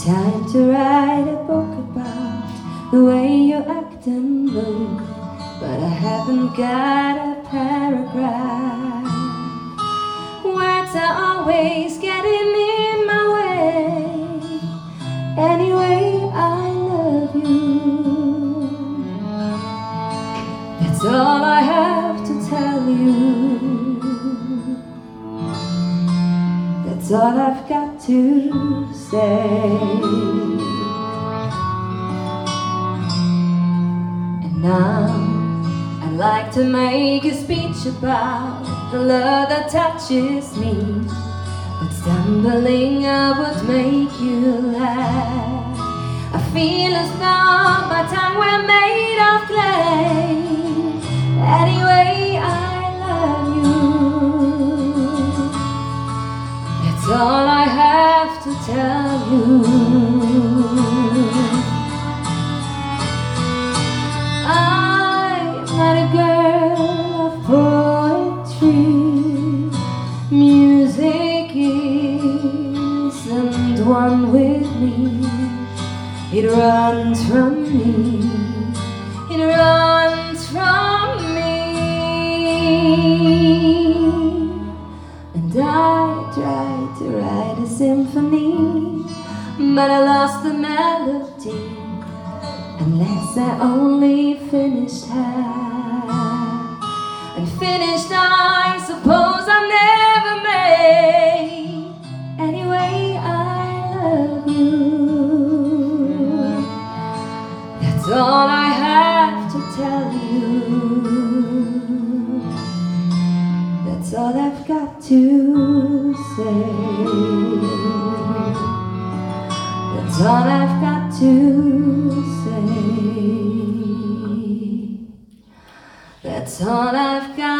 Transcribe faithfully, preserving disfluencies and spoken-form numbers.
time to write a book about the way you act and move, but I haven't got a paragraph. Words are always getting in my way. Anyway, I love you. That's all I have to tell you. That's all I've got to say. And now I'd like to make a speech about the love that touches me, but stumbling I would make you laugh. I feel as though my tongue were made of clay. Anyway, I love you. That's all I have to tell you. I'm not a girl of poetry. Music isn't one with me. It runs from me. It runs from me. And I tried to write a symphony, but I lost the melody. Unless I only finished half. Unfinished, I suppose I'm never made. Anyway, I love you. That's all I have to tell you. That's all I've got to say. That's all I've got to say. That's all I've got.